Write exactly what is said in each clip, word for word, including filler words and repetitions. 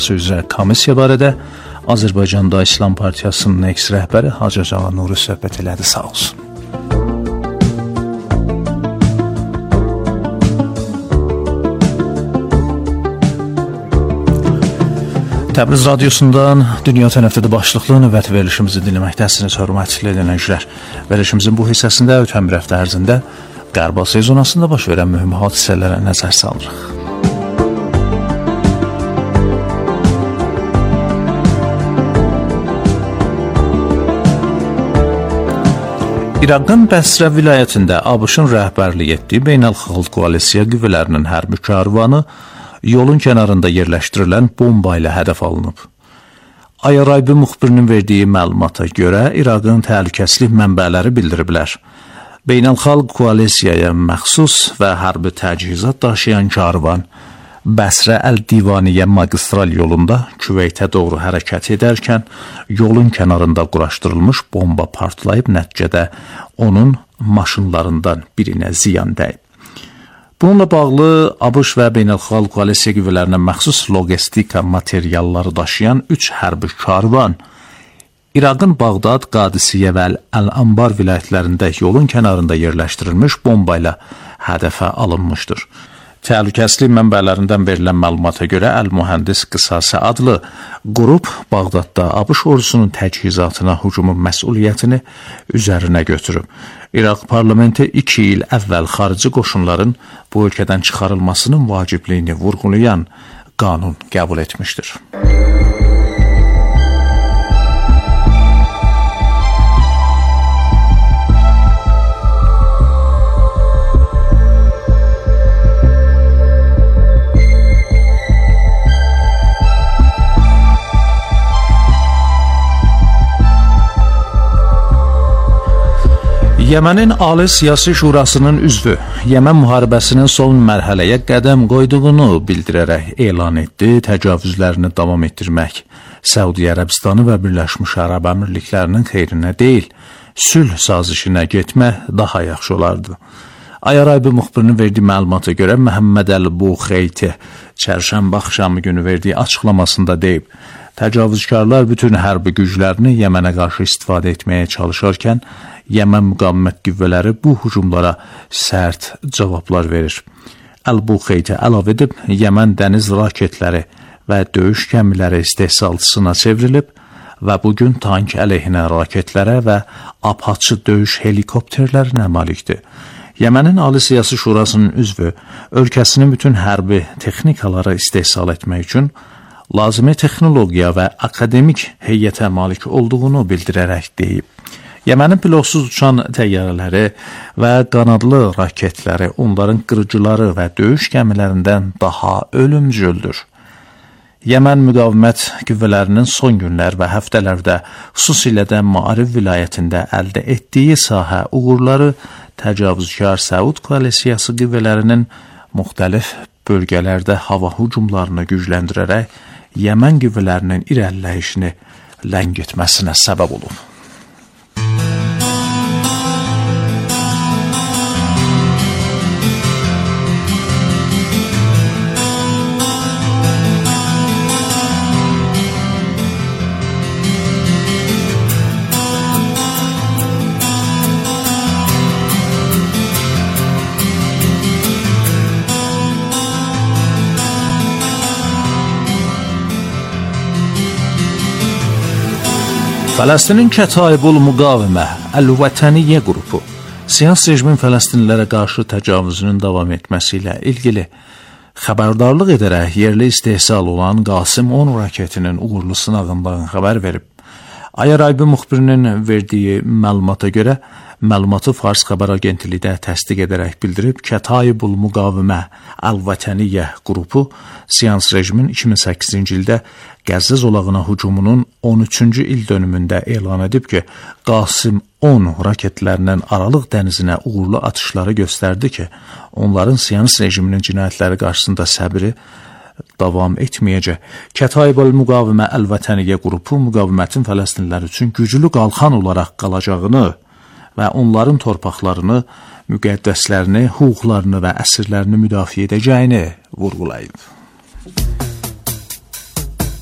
üzrə komissiya barədə Azərbaycanda İslam Partiyasının eks-rəhbəri Hacı Ağa Nuri söhbət elədi, sağ olsun. Təbriz radiosundan Dünya Tənəffüsü başlıqlı növbəti verilişimizi dinləməkdəsiniz, hörmətli dinləyicilər. Verilişimizin bu hissəsində ötən bir həftə ərzində Qərbal sezonasında baş verən mühüm hadisələrə nəzər salırıq. İraqın Bəsrə vilayətində ABŞ-ın rəhbərlik etdiyi beynəlxalq koalisiya qüvvələrinin hərbi karvanı yolun kənarında yerləşdirilən bomba ilə hədəf alınıb. Ayaraybi müxbirinin verdiyi məlumata görə İraqın təhlükəsizlik mənbələri bildiriblər. Beynəlxalq koalisiyaya məxsus və hərbi təchizat daşıyan karvan Bəsrə Əl-Divaniyə magistral yolunda Küveytə doğru hərəkət edərkən yolun kənarında quraşdırılmış bomba partlayıb, nəticədə onun maşınlarından birinə ziyan dəyib. Bununla bağlı ABŞ və beynəlxalq koalisiya qüvvələrinə məxsus logistika materialları daşıyan üç hərbi karvan İraqın Bağdad, Qadisiyyə və Əl-Anbar vilayətlərində yolun kənarında yerləşdirilmiş bomba ilə hədəfə alınmışdır. Təhlükəsizlik mənbələrindən verilən məlumata görə Əl-Mühəndis Qisası adlı qrup Bağdadda ABŞ ordusunun təchizatına hücumun məsuliyyətini üzərinə götürüb. İraq parlamenti iki il əvvəl xarici qoşunların bu ölkədən çıxarılmasının vacibliyini vurğulayan qanun qəbul etmişdir. Yemənin Ali Siyasi Şurasının üzvü Yemen müharibəsinin son mərhələyə qədəm qoyduğunu bildirərək elan etdi, təcavüzlərini davam etdirmək Səudi Ərəbistanı və Birləşmiş Ərəb Əmirliklərinin xeyrinə deyil, sülh sazişinə getmək daha yaxşı olardı. Ayaraybi müxbirinin verdiyi məlumata görə Məhəmməd Əl-Buxeyti çərşənbə axşamı günü verdiyi açıqlamasında deyib, təcavüzkarlar bütün hərbi güclərini Yemənə qarşı istifadə etməyə çalışarkən Yemen müqavimət qüvvələri bu hücumlara sərt cavablar verir. Əl-Buxeyti əlavə edib, Yemen dəniz raketləri və döyüş gəmiləri istehsalçısına çevrilib və bugün tank əleyhinə raketlərə və Apache döyüş helikopterlərinə malikdir. Yemenin Ali Siyasi Şurasının üzvü ölkəsinin bütün hərbi texnikaları istehsal etmək üçün lazımi texnologiya və akademik heyətə malik olduğunu bildirərək deyib. Yemenin pilotsuz uçan təyyarələri və qanadlı raketləri onların qırıcıları və döyüş gəmilərindən daha ölümcüldür. Yemen müqavimət qüvvələrinin son günlər və həftələrdə xüsusilə də Maarif vilayətində əldə etdiyi sahə uğurları təcavüzkar Səud koalisiyası qüvvələrinin müxtəlif bölgələrdə hava hücumlarını gücləndirərək Yemen qüvvələrinin irəliləyişini ləngitməsinə səbəb olub. Fələstinin Kətayibul Müqavimə Əl-Vətəniyyə qrupu siyasi rejimin Fələstinlilərə qarşı təcavüzünün davam etməsi ilə ilgili xəbərdarlıq edərək yerli istehsal olan Qasim on raketinin uğurlu sınağından xəbər verib. Ayaraybi müxbirinin verdiyi məlumata görə məlumatı Fars xəbər agentliyi təsdiq edərək bildirib, Kətayibul Müqavimə Əl-Vətəniyyə qrupu siyasi rejimin iki min səkkizinci ildə Qəzza zolağına hücumunun on üçüncü il dönümündə elan edib ki, Qasim on raketlərinin Aralıq dənizinə uğurlu atışları göstərdi ki, onların siyasi rejiminin cinayətləri qarşısında səbri davam etməyəcək. Kətayibul Müqavimə Əl-Vətəniyyə qrupu müqavimətin Fələstinlilər üçün güclü qalxan olaraq qalacağını və onların torpaqlarını, müqəddəslərini, hüquqlarını və əsirlərini müdafiə edəcəyini vurğulayıb.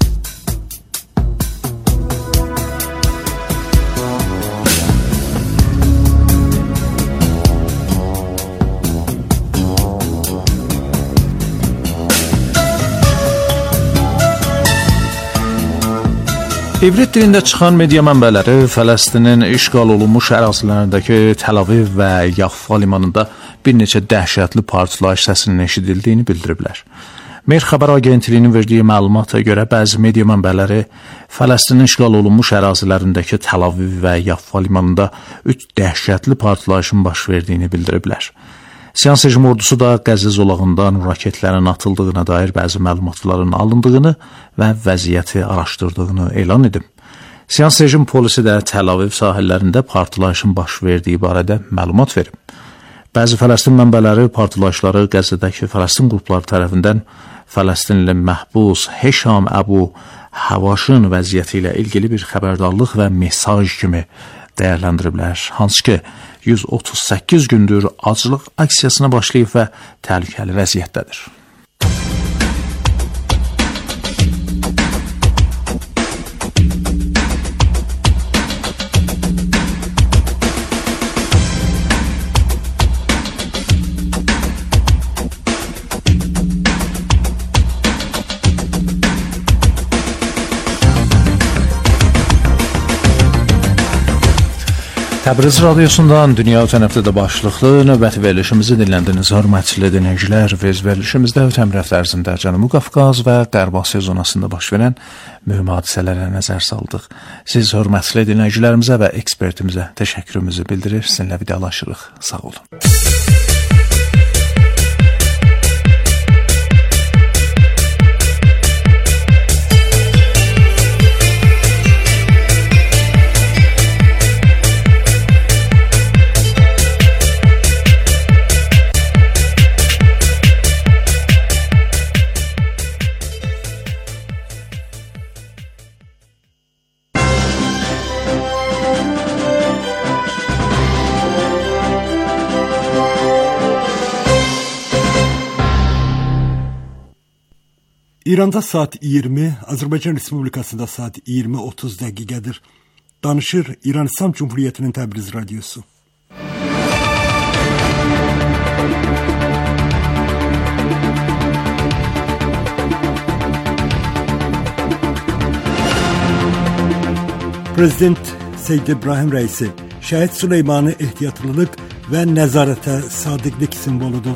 İbrit dilində çıxan media mənbələri Fələstinin işğal olunmuş ərazilərindəki Təl-Aviv və Yaffa limanında bir neçə dəhşətli partlayış səsinin eşidildiyini bildiriblər. Mer xəbər agentliyinin verdiyi məlumata görə bəzi media mənbələri Fələstinin işğal olunmuş ərazilərindəki Təl-Aviv və Yaffa limanında üç dəhşətli partlayışın baş verdiyini bildiriblər. Siyans rejim ordusu da Qəzza zolağından raketlərin atıldığına dair bəzi məlumatların alındığını və vəziyyəti araşdırdığını elan edib. Siyans rejim polisi də Təl-Aviv sahillərində partlayışın baş verdiyi barədə məlumat verib. Bəzi Fələstin mənbələri partlayışları Qəzzadakı Fələstin qrupları tərəfindən Fələstinli məhbus Heşam Əbu Havaşın vəziyyəti ilə ilgili bir xəbərdarlıq və mesaj kimi dəyərləndiriblər. Hansı ki, yüz otuz səkkiz gündür aclıq aksiyasına başlayıb və təhlükəli vəziyyətdədir. Təbriz radiosundan dünya ötən həftədə başlıqlı növbəti verilişimizi dinləndiniz. Hörmətli dinləyicilər, biz verilişimizdə ötən həftə ərzində Cənubi Qafqaz və Qərb Asiya zonasında baş verən mühüm hadisələrə nəzər saldıq. Siz hörmətli dinləyicilərimizə və ekspertimizə təşəkkürümüzü bildirir, sizinlə vidalaşırıq. Sağ olun. İranda saat iyirmi, Azərbaycan Respublikasında saat iyirmi otuz dəqiqədir. Danışır İran İslam Cumhuriyyətinin Təbriz radiosu. Prezident Seyyid İbrahim Rəisi, Şəhid Süleymanı ehtiyatlılıq və nəzarətə sadiqlik simvoludur.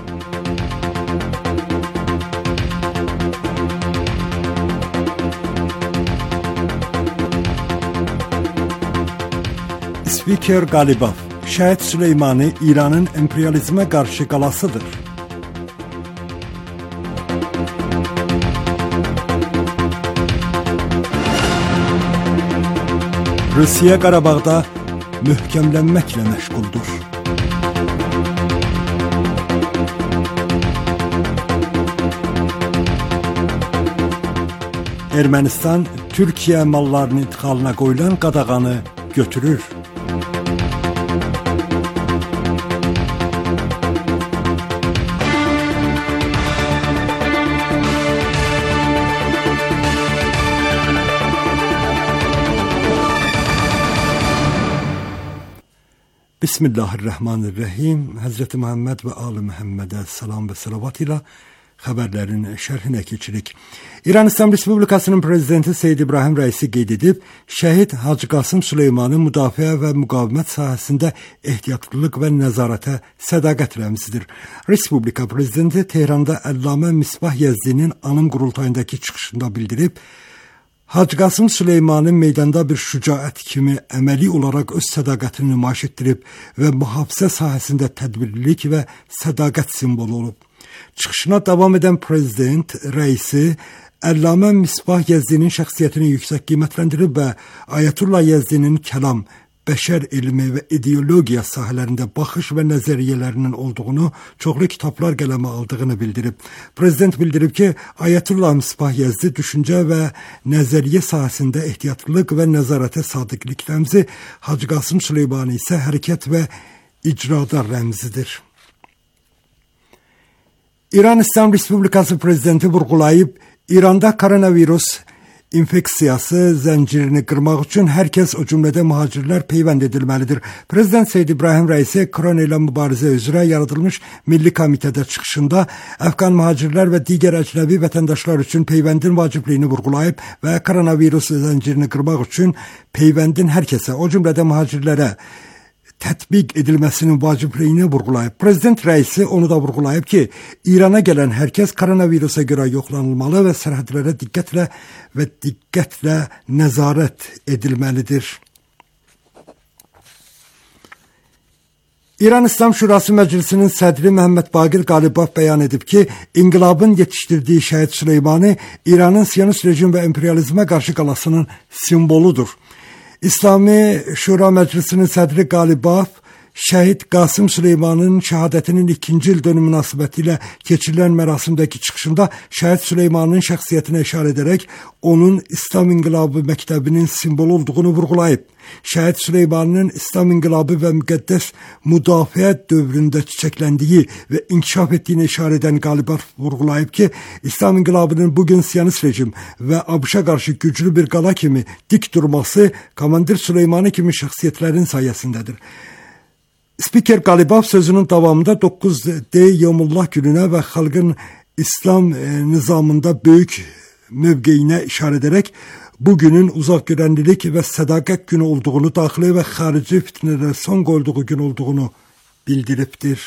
Spiker Qalibov, Şəhid Süleymanı İranın emperyalizmə qarşı qalasıdır. Rusiya Qarabağda möhkəmlənməklə məşğuldur. Ermənistan Türkiyə mallarının idxalına qoyulan qadağanı götürür. Bismillahirrahmanirrahim. Həzrəti Muhammed və Ali Muhammedə salam və salavat ilə xəbərlərin şərhinə keçirik. İran İslam Respublikasının prezidenti Seyyid İbrahim Rəisi qeyd edib, şəhid Hacı Qasım Süleymanı müdafiə və müqavimət sahəsində ehtiyatlılıq və nəzarətə sədaqət rəmzidir. Respublika prezidenti Tehranda Əllamə Misbah Yezdinin anım qurultayındakı çıxışında bildirib, Hacı Qasım Süleymanın meydanda bir şücaət kimi əməli olaraq öz sədaqətini nümayiş etdirib və mühafizə sahəsində tədbirlilik və sədaqət simvolu olub. Çıxışına davam edən prezident rəisi Əllamə Misbah Yezdinin şəxsiyyətini yüksək qiymətləndirib və Ayətullah Yezdinin kəlam, bəşər elmi və ideologiya sahələrində baxış və nəzəriyyələrinin olduğunu, çoxlu kitablar qələmə aldığını bildirib. Prezident bildirib ki, Ayətullah Misbah Yezdi düşüncə və nəzəriyyə sahəsində ehtiyatlılıq və nəzarətə sadiqlik rəmzi, Hacı Qasım Süleymanı isə hərəkət və icrada rəmzidir. İran İslam Respublikası prezidenti vurğulayıb, İranda koronavirus infeksiyası zəncirini qırmaq üçün hər kəs, o cümlədə mühacirlər peyvənd edilməlidir. Prezident Seyid İbrahim Rəisi korona ilə mübarizə üzrə yaradılmış Milli Komitədə çıxışında Əfqan mühacirlər və digər əcnəbi vətəndaşlar üçün peyvəndin vacibliyini vurğulayıb və koronavirus zəncirini qırmaq üçün peyvəndin hər kəsə, o cümlədə mühacirlərə tətbiq edilməsinin vacibliyini vurğulayıb. Prezident rəisi onu da vurğulayıb ki, İrana gələn hər kəs koronavirusa görə yoxlanılmalı və sərhədlərə diqqətlə və diqqətlə nəzarət edilməlidir. İran İslam Şurası Məclisinin sədri Məhəmməd Baqir Qalibov bəyan edib ki, inqilabın yetişdirdiyi Şəhid Süleymanı İranın Siyonist rejim və imperializmə qarşı qalasının simvoludur. İslami Şura Məclisinin sədri Qalibov, Şəhid Qasım Süleymanın şəhadətinin ikinci il dönümü münasibətilə keçirilən mərasimdəki çıxışında Şəhid Süleymanın şəxsiyyətinə işarə edərək onun İslam İnqilabı məktəbinin simvolu olduğunu vurğulayıb. Şəhid Süleymanın İslam İnqilabı və müqəddəs müdafiə dövründə çiçəkləndiyi və inkişaf etdiyini işarə edən Qalibov vurğulayıb ki, İslam İnqilabının bugün Siyonist rejim və ABŞ-a qarşı güclü bir qala kimi dik durması Komandir Süleymanı kimi şəxsiyyətlərin sayəsindədir. Spiker Qalibov sözünün davamında doqquz Yevmullah gününə və xalqın İslam nizamında böyük mövqeyinə işarə edərək bu günün uzaq görənlilik və sədaqət günü olduğunu, daxili və xarici fitnələrə son qoyulduğu gün olduğunu bildiribdir.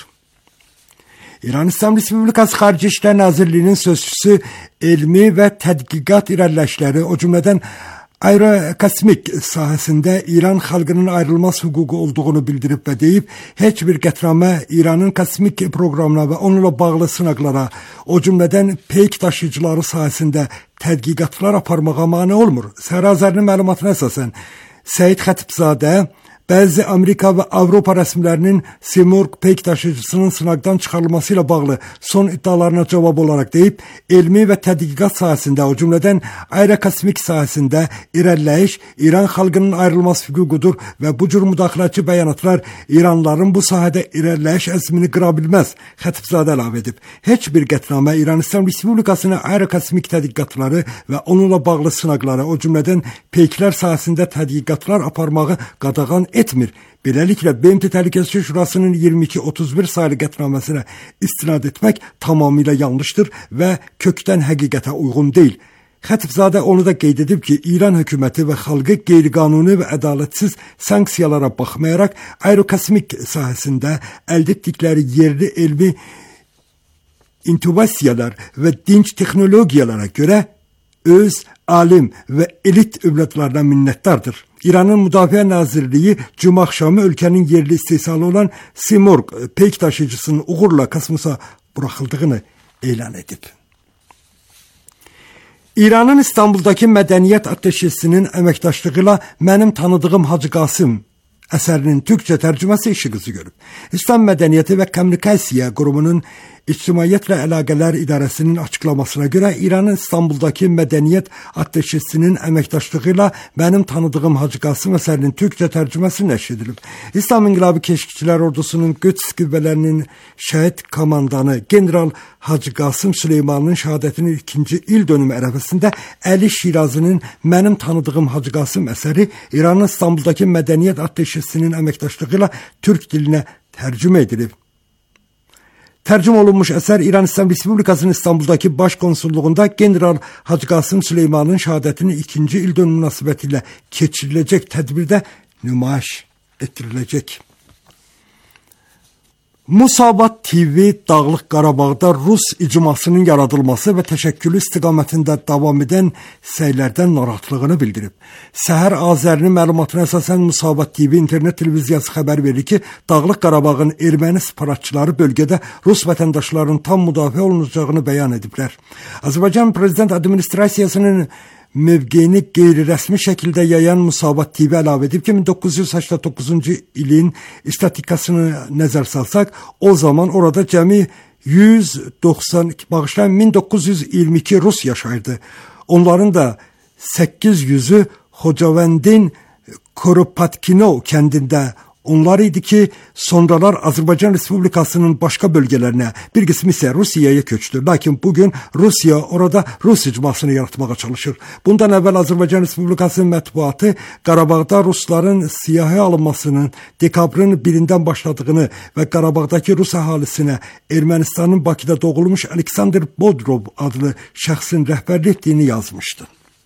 İran İslam Respublikası Xarici İşlər Nazirliyinin sözçüsü elmi və tədqiqat irəliləyişləri, o cümlədən aerokosmik sahəsində İran xalqının ayrılmaz hüququ olduğunu bildirib və deyib, heç bir qətnamə İranın kosmik proqramına və onunla bağlı sınaqlara, o cümlədən peyk daşıyıcıları sahəsində tədqiqatlar aparmağa mane olmur. Səhra Azərinin məlumatına əsasən, Səid Xətibzadə bəzi Amerika və Avropa rəsmilərinin Simurq peyk daşıyıcısının sınaqdan çıxarılması ilə bağlı son iddialarına cavab olaraq deyib, elmi və tədqiqat sahəsində, o cümlədən aerokosmik sahəsində irəliləyiş İran xalqının ayrılmaz hüququdur və bu cür müdaxiləçi bəyanatlar İranlıların bu sahədə irəliləyiş əzmini qıra bilməz. Xətibzadə əlavə edib, heç bir qətnamə İran İslam Respublikasının aerokosmik tədqiqatları və onunla bağlı sınaqları, o cümlədən peyklər sahəsində tədqiqatlar aparmağı qadağan etmir. Beləliklə, B M T Təhlükəsizlik Şurasının iyirmi iki otuz bir sayılı qətnaməsinə istinad etmək tamamilə yanlışdır və kökdən həqiqətə uyğun deyil. Xətibzadə onu da qeyd edib ki, İran hökuməti və xalqı qeyri-qanuni və ədalətsiz sanksiyalara baxmayaraq aerokosmik sahəsində əldə etdikləri yerli elmi intubasiyalar və dinc texnologiyalara görə öz alim və elit övladlarına minnətdardır. İranın Müdafiə Nazirliyi cümə axşamı ölkənin yerli istehsalı olan Simurq peyk daşıyıcısının uğurla kosmosa buraxıldığını elan edib. İranın İstanbuldakı Mədəniyyət Ateşesinin əməkdaşlığı ilə Mənim tanıdığım Hacı Qasım əsərinin türkçə tərcüməsi işıqızı görüb. İslam Mədəniyyəti və Kommunikasiya Qurumunun İctimaiyyətlə Əlaqələr İdarəsinin açıqlamasına görə İranın İstanbuldakı Mədəniyyət Ateşesinin əməkdaşlığı ilə Mənim tanıdığım Hacı Qasım əsərinin türkçə tərcüməsi nəşr edilib. İslam İnqilabı Keşikçilər Ordusunun Qüds qüvvələrinin şəhid komandanı General Hacı Qasım Süleymanın şəhadətinin ikinci il dönümü ərəfəsində Əli Şirazinin Mənim tanıdığım Hacı Qasım əsəri İranın İstanbuldakı Mədəniyyət Ateşesinin əməkdaşlığı ilə türk dilinə tərcümə edilib. Tərcüm olunmuş əsər İran İslam Respublikasının İstanbuldakı Baş Konsulluğunda General Hacı Qasım Süleymanın şəhadətinin ikinci il dönümü münasibətilə keçiriləcək tədbirdə nümayiş etdiriləcək. Musavat T V Dağlıq Qarabağda Rus icmasının yaradılması və təşəkkülü istiqamətində davam edən səylərdən narahatlığını bildirib. Səhər Azərinin məlumatına əsasən Musavat T V internet televiziyası xəbər verir ki, Dağlıq Qarabağın erməni separatçıları bölgədə Rus vətəndaşlarının tam müdafiə olunacağını bəyan ediblər. Azərbaycan Prezident Administrasiyasının mövqeyini qeyri-rəsmi şəkildə yayan Musavat T V əlavə edib ki, min doqquz yüz səksən doqquzuncu ilin statistikasını nəzər salsaq, o zaman orada cəmi yüz doxsan, bağışlayın, min doqquz yüz iyirmi iki Rus yaşayırdı. Onların da səkkiz yüzü Xocavəndin Kuropatkinov kəndində onlar idi ki, sonralar Azərbaycan Respublikasının başqa bölgələrinə, bir qismi isə Rusiyaya köçdü. Lakin bugün Rusiya orada Rus icmasını yaratmağa çalışır. Bundan əvvəl Azərbaycan Respublikasının mətbuatı Qarabağda Rusların siyahıya alınmasının dekabrın birindən başladığını və Qarabağdakı Rus əhalisinə Ermənistanın Bakıda doğulmuş Aleksandr Bodrov adlı şəxsin rəhbərlik etdiyini yazmışdı.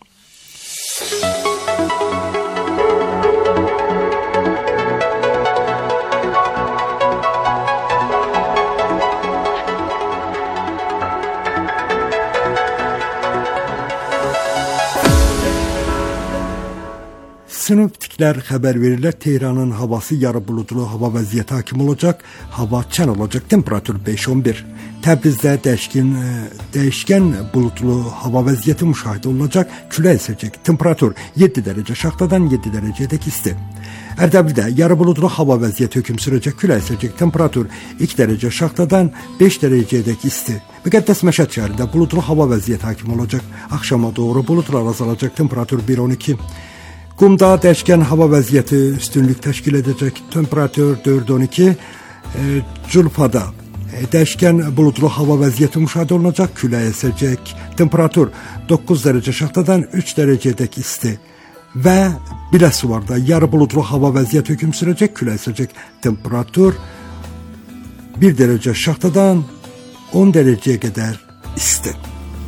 Sinoptiklər xəbər verirlər, Tehranın havası yarı buludlu hava vəziyyəti hakim olacaq, hava çən olacaq, temperatur beş on bir. Təbrizdə dəyişkən, dəyişkən buludlu hava vəziyyəti müşahidə olunacaq, külək əsəcək, temperatur yeddi dərəcə şaxtadan yeddi dərəcədək isti. Ərdəbildə yarı buludlu hava vəziyyəti hökm sürəcək, külək əsəcək, temperatur iki dərəcə şaxtadan beş dərəcədək isti. Müqəddəs Məşəd şəhərində buludlu hava vəziyyəti hakim olacaq, axşama doğru buludlar azalacaq, temperatur bir on iki. Qumda dəyişkən hava vəziyyəti üstünlük təşkil edəcək, temperatur dörd on iki. E, Culfada e, dəyişkən buludlu hava vəziyyəti müşahidə olunacaq, külək əsəcək, temperatur doqquz dərəcə şaxtadan üç dərəcədək isti. Və Biləsuvarda yarı buludlu hava vəziyyəti hökm sürəcək, külək əsəcək, temperatur bir dərəcə şaxtadan on dərəcəyə qədər isti.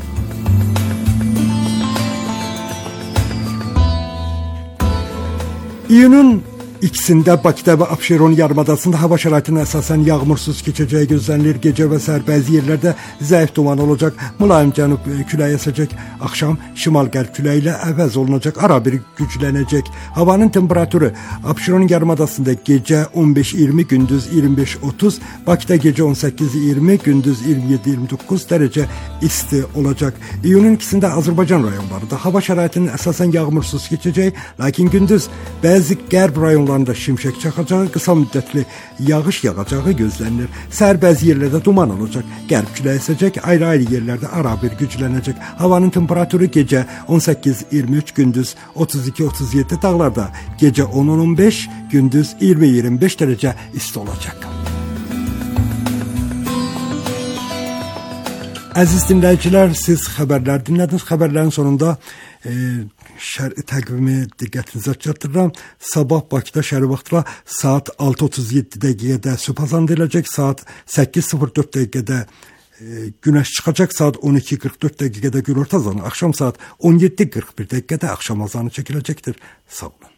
İyunun ikisində Bakıda və Abşeron yarımadasında hava şəraitinin əsasən yağmursuz keçəcəyi gözlənilir. Gecə və səhər bəzi yerlərdə zəif duman olacaq, mülayim cənub küləyi əsəcək. Axşam şimal-qərb küləyi ilə əvəz olunacaq, ara bir güclənəcək. Havanın temperaturu Abşeron yarımadasında gecə on beş iyirmi, gündüz iyirmi beş otuz, Bakıda gecə on səkkiz iyirmi, gündüz iyirmi yeddi iyirmi doqquz dərəcə isti olacaq. İyunun ikisində Azərbaycan rayonlarında hava şəraitinin əsasən yağmursuz keçəcəyi, lakin gündüz bəzi qərb rayonlarında şimşək çaxacağı, qısa müddətli yağış yağacağı gözlənilir. Səhər bəzi yerlərdə duman olacaq, qərb küləyi əsəcək, ayrı-ayrı yerlərdə ara bir güclənəcək. Havanın temperaturu gecə on səkkiz iyirmi üç, gündüz otuz iki otuz yeddi, dağlarda gecə on on beş, gündüz iyirmi iyirmi beş dərəcə isti olacaq. Əziz dinləyicilər, siz xəbərlər dinlədiniz. Xəbərlərin sonunda e, şəri təqvimi diqqətinizə çatdırıram. Sabah Bakıda şəri vaxtla saat altı otuz yeddi dəqiqədə sübh azanı ediləcək, saat səkkiz sıfır dörd dəqiqədə e, günəş çıxacaq, saat on iki qırx dörd dəqiqədə günorta azanı, axşam saat on yeddi qırx bir dəqiqədə axşam azanı çəkiləcəkdir. Sağ olun.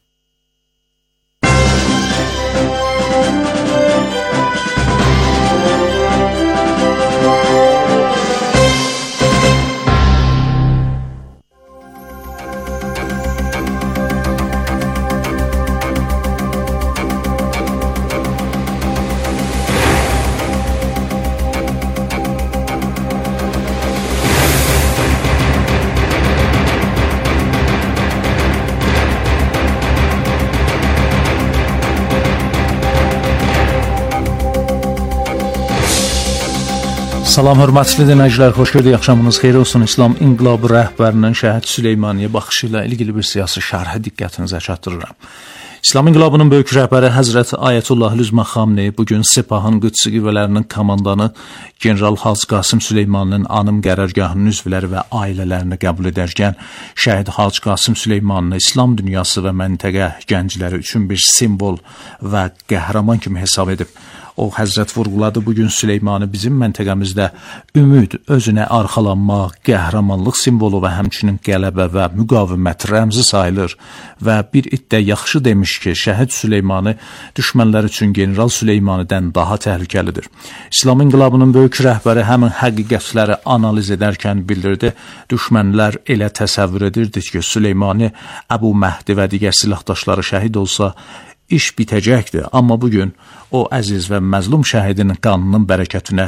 Salam, hörmətli dinləyicilər, xoş gördük, axşamınız xeyir olsun. İslam İnqilabı rəhbərinin Şəhid Süleymaniyə baxışı ilə ilgili bir siyasi şərhə diqqətinizə çatdırıram. İslam İnqilabının böyük rəhbəri Həzrət Ayətullah Lüzma Xamneyi bugün Sepahın Qüdsi qüvvələrinin komandanı General Hacı Qasım Süleymaninin anım qərargahının üzvləri və ailələrini qəbul edərkən Şəhid Hacı Qasım Süleymanını İslam dünyası və məntəqə gəncləri üçün bir simvol və qəhrəman kimi hesab edib. O, Həzrət vurğuladı, bugün Süleymanı bizim məntəqəmizdə ümid, özünə arxalanma, qəhrəmanlıq simvolu və həmçinin qələbə və müqavimət rəmzi sayılır və bir iddə yaxşı demiş ki, Şəhid Süleymanı düşmənlər üçün General Süleymanıdan daha təhlükəlidir. İslam İnqilabının böyük rəhbəri həmin həqiqətləri analiz edərkən bildirdi, düşmənlər elə təsəvvür edirdi ki, Süleymanı, Əbu Məhdi və digər silahdaşları şəhid olsa, iş bitəcəkdir, amma bugün o əziz və məzlum şəhidin qanının bərəkətinə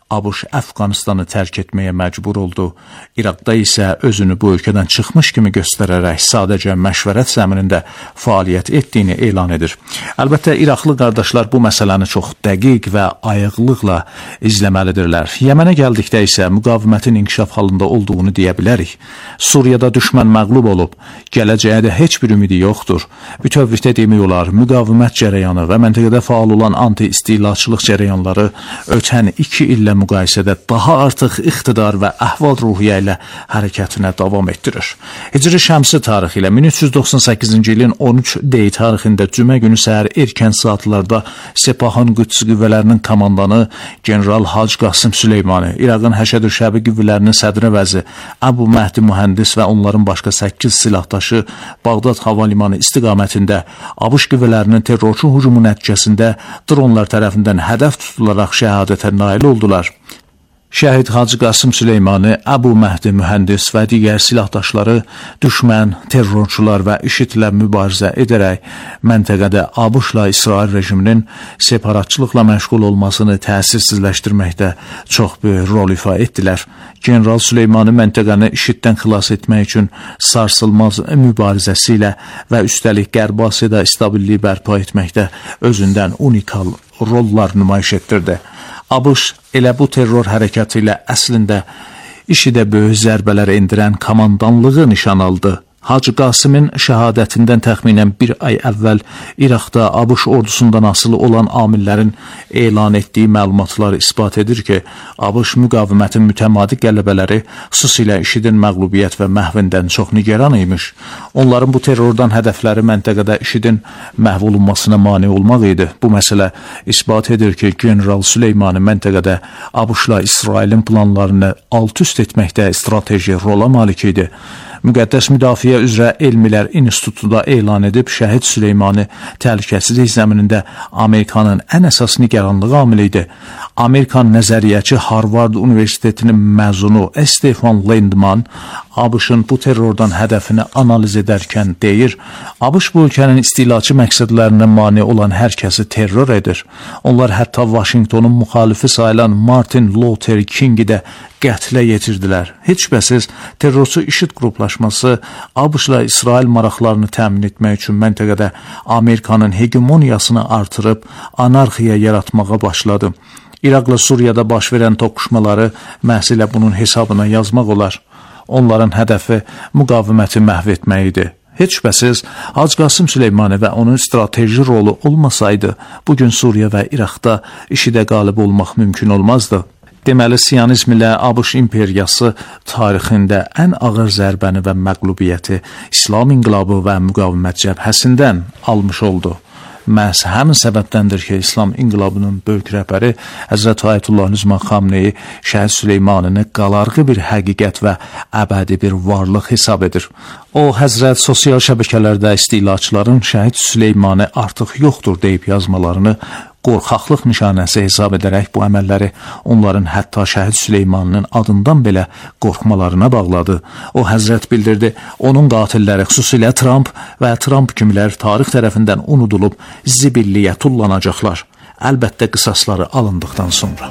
ABŞ Əfqanistanı tərk etməyə məcbur oldu. İraqda isə özünü bu ölkədən çıxmış kimi göstərərək sadəcə məşvərət zəminində fəaliyyət etdiyini elan edir. Əlbəttə, İraqlı qardaşlar bu məsələni çox dəqiq və ayıqlıqla izləməlidirlər. Yəmənə gəldikdə isə müqavimətin inkişaf halında olduğunu deyə bilərik. Suriyada düşmən məğlub olub, gələcəyə də heç bir ümidi yoxdur. Bütövlükdə demək olar, müqavimət cərəyanı və məntəqədə faal olan anti-istilaçılıq cərəyanları ötən iki illə müqayisədə daha artıq iqtidar və əhval-ruhiyyə ilə hərəkətinə davam etdirir. Hicri şəmsi tarixi ilə min üç yüz doxsan səkkizinci ilin on üç dey tarixində cümə günü səhər erkən saatlarda Sepahın Qüds qüvvələrinin komandanı General Hacı Qasım Süleymani, İraqın Həşəd-ül Şəbi qüvvələrinin sədri vəzi Əbu Məhdi Mühəndis və onların başqa səkkiz silahdaşı Bağdad hava limanı istiqamətində ABŞ qüvvələrinin terrorçu hücumu nəticəsində dronlar tərəfindən hədəf tutularaq şəhadətə nail oldular. Şəhid Hacı Qasım Süleymani, Əbu Məhdi Mühəndis və digər silahdaşları düşmən, terrorçular və IŞİD-lə mübarizə edərək məntəqədə ABŞ-la İsrail rejiminin separatçılıqla məşğul olmasını təsirsizləşdirməkdə çox böyük rol ifa etdilər. General Süleymani məntəqəni IŞİD-dən xilas etmək üçün sarsılmaz mübarizəsi ilə və üstəlik Qərbi Asiyada stabilliyi bərpa etməkdə özündən unikal rollar nümayiş etdirdi. ABŞ elə bu terror hərəkatı ilə əslində IŞİD-ə böyük zərbələr endirən komandanlığı nişan aldı. Hacı Qasımın şəhadətindən təxminən bir ay əvvəl İraqda ABŞ ordusundan asılı olan amillərin elan etdiyi məlumatlar isbat edir ki, ABŞ müqavimətin mütəmadi qələbələri, xüsusilə IŞİD-in məğlubiyyət və məhvindən çox nigaran imiş. Onların bu terrordan hədəfləri məntəqədə IŞİD-in məhv olunmasına mane olmaq idi. Bu məsələ isbat edir ki, General Süleymani məntəqədə ABŞ-la İsrailin planlarını alt-üst etməkdə strateji rola malik idi. Müqəddəs Müdafiə üzrə Elmlər İnstitutu elan edib, şəhid Süleymani təhlükəsizlik zəminində Amerikanın ən əsas nigaranlığı amili idi. Amerikan nəzəriyyəçi Harvard Universitetinin məzunu Stefan Landman ABŞ-ın bu terrordan hədəfini analiz edərkən deyir, ABŞ bu ölkənin istilaçı məqsədlərinə mane olan hər kəsi terror edir. Onlar hətta Vaşinqtonun müxalifi sayılan Martin Luther Kingi də qətlə yetirdilər. Heç şübhəsiz terrorçu IŞİD qruplaşması ABŞ-la İsrail maraqlarını təmin etmək üçün məntəqədə Amerikanın hegemoniyasını artırıb anarxiya yaratmağa başladı. İraqla Suriyada baş verən toqquşmaları məhz elə bunun hesabına yazmaq olar. Onların hədəfi müqaviməti məhv etmək idi. Heç şübhəsiz Hacı Qasım Süleymani və onun strateji rolu olmasaydı, bugün Suriya və İraqda IŞİD-ə qalib olmaq mümkün olmazdı. Deməli, Siyonizm ilə ABŞ imperiyası tarixində ən ağır zərbəni və məqlubiyyəti İslam inqilabı və müqavimət cəbhəsindən almış oldu. Məhz həmin səbəbdəndir ki, İslam inqilabının böyük rəhbəri Həzrət Ayətullah Nüzman Xamneyi şəhid Süleymanini qalarğı bir həqiqət və əbədi bir varlıq hesab edir. O, Həzrət sosial şəbəkələrdə istilaçıların şəhid Süleymanı artıq yoxdur deyib yazmalarını qorxaqlıq nişanəsi hesab edərək bu əməlləri onların hətta şəhid Süleymanının adından belə qorxmalarına bağladı. O, Həzrət bildirdi, onun qatilləri, xüsusilə Trump və Trump kimlər tarix tərəfindən unudulub, zibilliyə tullanacaqlar. Əlbəttə qisasları alındıqdan sonra.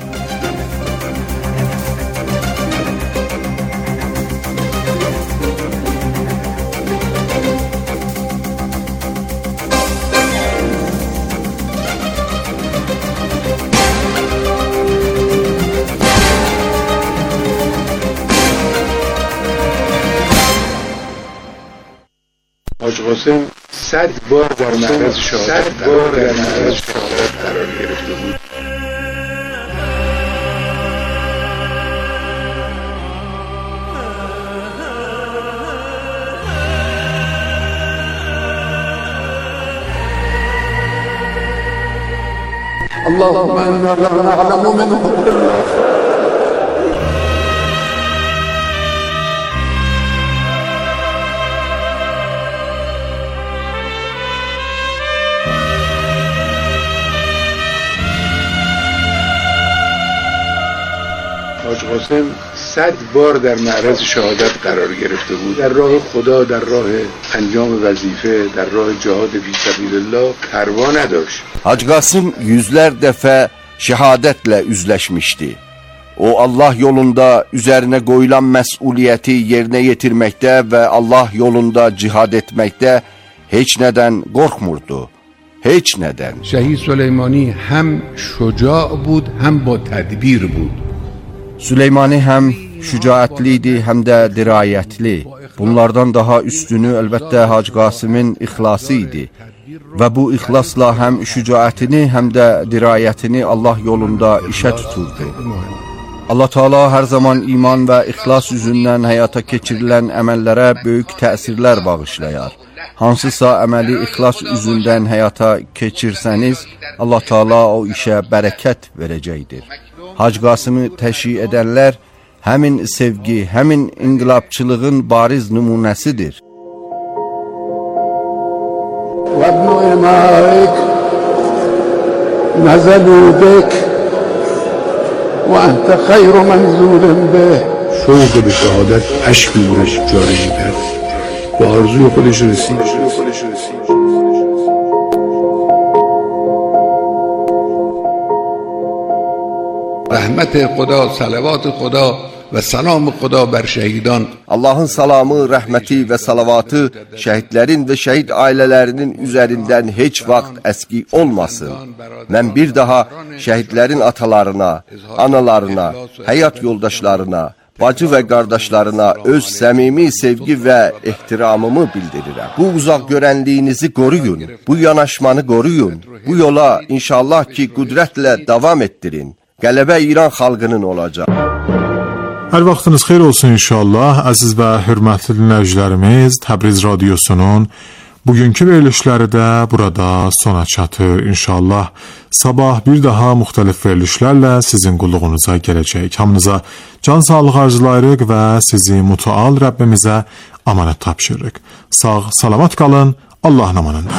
حاج قاسم صد بار در معرض شهادت بار در معرض شهادت قرار گرفته بود. اللهم انا نعلم منه حاج قاسم صد بار در معرض شهادت قرار گرفته بود. در راه خدا، در راه انجام وظیفه، در راه جهاد فی سبیل الله پروا نداشت. Hacı Qasım yüzlər dəfə şəhadətlə üzləşmişdi. O Allah yolunda üzerine koyulan mesuliyeti yerine getirmekte ve Allah yolunda cihad etmekte hiç neden korkmurdu. Hiç neden. Şehit Süleymani hem şuca bud hem با tedbir bud. Süleymani hem şücaətliydi hem de dirayetli. Bunlardan daha üstünü elbette Hacı Qasım'ın ihlası idi. Ve bu ihlasla hem şücaətini hem de dirayetini Allah yolunda işe tuturdu. Allah Teala her zaman iman ve ihlas yüzünden hayata keçirilen emellərə böyük təsirlər bağışlayar. Hansısa əməli ihlas yüzünden hayata keçirseniz, Allah Teala o işe bereket verecektir. Hacı Qasım'ı təşih edenler, həmin sevgi, həmin inqilabçılığın bariz numunəsidir. وابن إمائك نزلوا بك وأنت خير منزول به. شوق به شهادت اشک نورش جاری کرد. به آرزوی خودش رسید. رحمت خدا، صلوات خدا ve selam Xuda bər şəhidان. Allah'ın salamı, rəhməti ve salavatı şehitlerin ve şehit ailelerinin üzerinden hiç vaxt əski olmasın. Mən bir daha şehitlerin atalarına, analarına, hayat yoldaşlarına, bacı ve kardeşlerine öz səmimi sevgi ve ehtiramımı bildirirəm. Bu uzaq görənliyinizi koruyun, bu yanaşmanı koruyun. Bu yola inşallah ki qüdrətlə davam ettirin. Qələbə İran xalqının olacaq. Hər vaxtınız xeyir olsun inşallah. Əziz və hörmətli dinləyicilərimiz, Təbriz Radiosunun bugünkü verilişləri də burada sona çatır inşallah. Sabah bir daha müxtəlif verilişlərlə sizin qulluğunuza gələcək. Hamınıza can sağlığı arzulayırıq və sizi mütəal Rəbbimizə amanət tapşırırıq. Sağ, salamat qalın, Allahın amanında.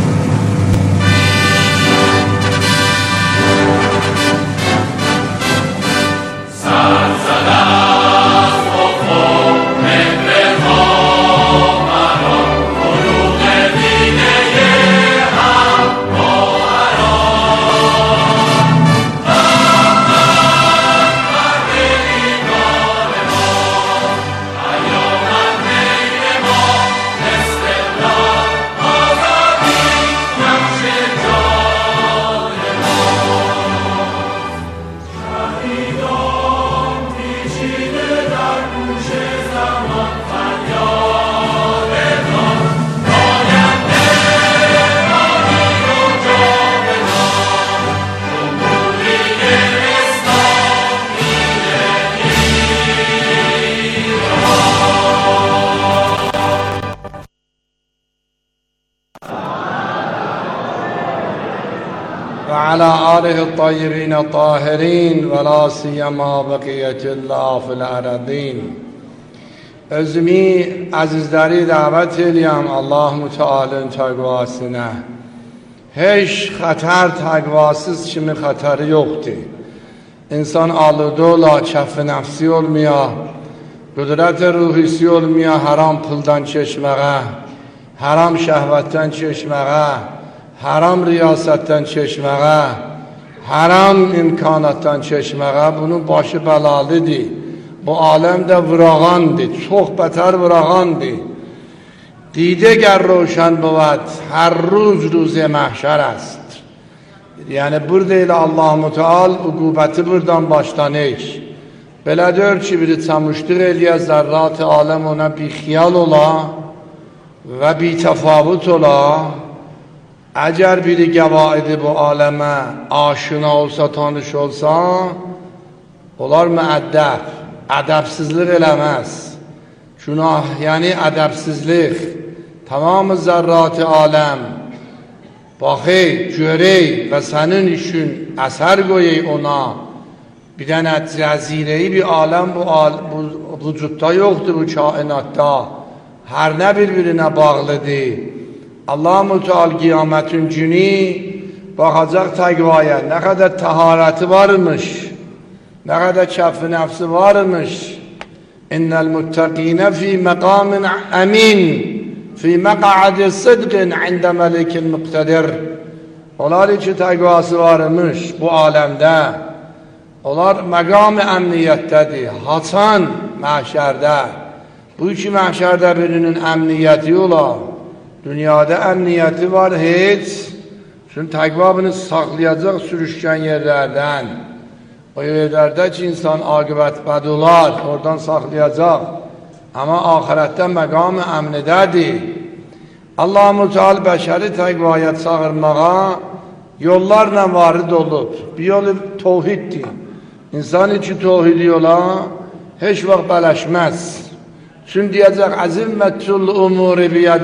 وعلى آله الطيبين الطاهرين ولا سيما بقية الله في الأرضين. Özümü azizləri dəvət eləyəm Allah Müteala'nın təqvasına. Heç xətər təqvasız kimi xətəri yoxdur. İnsan aludə ola, kəf-i nəfsi olmaya, qüdrət ruhisi olmaya, haram puldan çeşməyə, haram şəhvətdən çeşməyə, haram riyasetten çeşməyə, haram imkanattan çeşməyə, bunun başı bəlalıdır. Bu aləmdə vırağandır, çox bətər vırağandır. Didə gər roşan بود, hər روز روز məhşər است. Yəni, burada ilə Allah Müteal uqubəti buradan başlanır. Belədir ki, biri çamuşdur eləyə, zərrat-ı aləm ona bixiyal ola və bitəfavut ola. Əgər biri qəvaidi bu aləmə aşina olsa, tanış olsa, onlar müəddəb, ədəbsizlik eləməz. Günah, yəni ədəbsizlik. Tamamı zərrat-ı aləm baxey, görey və sənin üçün əsər qoyey ona. Bir dənə cəzirəyi bir aləm bu, bu vücudda yoxdur, bu kainatda. Hər nə bir-birinə bağlıdır. Allah Müteal qiyamətin günü baxacaq təqvaya, nə qədər təharəti varmış, nə qədər kəf-i nəfsi varmış. İnnəl muttəqinə fi məqamin əmin, fi məqa'adi sıdqin ində məlikin müqtədir. Onlar ki təqvası varmış bu aləmdə, Onlar məqam əmniyyətdədir. Haçan məhşərdə. Bu iki məhşərdə birinin əmniyyəti ola. Dünyada əmniyyəti var heç. Çünki təqva bunu saxlayacaq sürüşkən yerlərdən. O yerlərdə ki, insan aqibət bəd olar, oradan saxlayacaq. Amma ahirətdə məqam əmnidədir. Allah-u Teala bəşəri təqvaya çağırmağa yollarla varid olub. Bir yolu tevhiddir. İnsan için tevhidi yola heç vaxt bələşməz. Çünki deyəcək əzimmətul umuri biyədə